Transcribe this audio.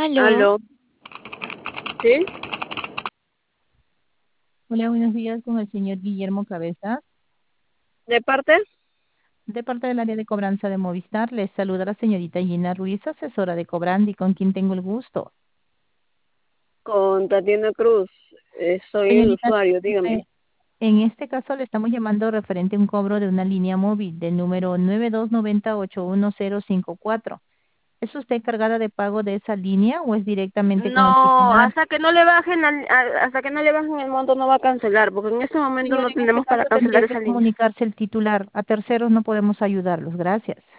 Aló, Aló, ¿sí? Hola, buenos días con el señor Guillermo Cabezas. ¿De parte? De parte del área de cobranza de Movistar, les saluda la señorita Gina Ruiz, asesora de Cobrandi, con quien tengo el gusto. Con Tatiana Cruz. Soy el Señorita, usuario, dígame. en este caso le estamos llamando referente a un cobro de una línea móvil del número 9290811054. ¿Es usted encargada de pago de esa línea o es directamente con el No, titular? hasta que no le bajen hasta que no le bajen el monto no va a cancelar, porque en este momento Señor, no en este tenemos para caso tendría cancelar que esa línea. comunicarse el titular. A terceros no podemos ayudarlos. Gracias.